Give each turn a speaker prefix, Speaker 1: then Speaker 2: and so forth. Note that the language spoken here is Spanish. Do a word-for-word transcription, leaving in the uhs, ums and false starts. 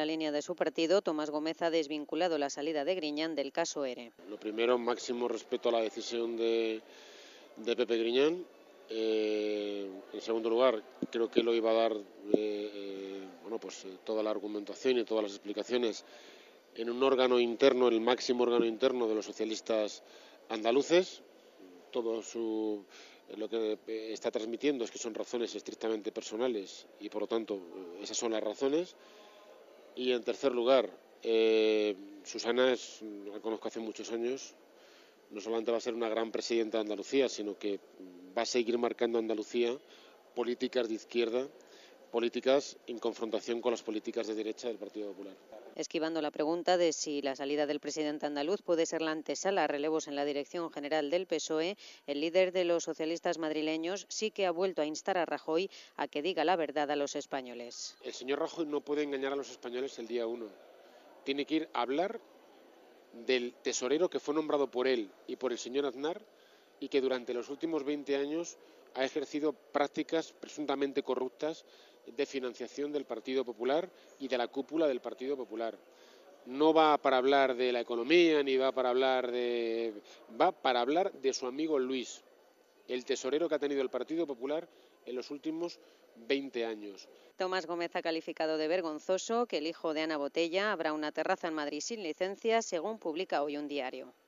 Speaker 1: la línea de su partido, Tomás Gómez ha desvinculado la salida de Griñán del caso ERE.
Speaker 2: Lo primero, máximo respeto a la decisión de, de Pepe Griñán. Eh, en segundo lugar, creo que lo iba a dar eh, eh, bueno, pues, eh, toda la argumentación y todas las explicaciones en un órgano interno, el máximo órgano interno de los socialistas andaluces. Todo su, lo que está transmitiendo es que son razones estrictamente personales y, por lo tanto, esas son las razones. Y, en tercer lugar, eh, Susana es, la conozco hace muchos años. No solamente va a ser una gran presidenta de Andalucía, sino que va a seguir marcando a Andalucía políticas de izquierda, políticas en confrontación con las políticas de derecha del Partido Popular.
Speaker 1: Esquivando la pregunta de si la salida del presidente andaluz puede ser la antesala a relevos en la dirección general del P S O E, el líder de los socialistas madrileños sí que ha vuelto a instar a Rajoy a que diga la verdad a los españoles.
Speaker 2: El señor Rajoy no puede engañar a los españoles el día uno. Tiene que ir a hablar del tesorero que fue nombrado por él y por el señor Aznar y que durante los últimos veinte años ha ejercido prácticas presuntamente corruptas de financiación del Partido Popular y de la cúpula del Partido Popular. No va para hablar de la economía ni va para hablar de... va para hablar de su amigo Luis, el tesorero que ha tenido el Partido Popular en los últimos veinte años.
Speaker 1: Tomás Gómez ha calificado de vergonzoso que el hijo de Ana Botella abra una terraza en Madrid sin licencia, según publica hoy un diario.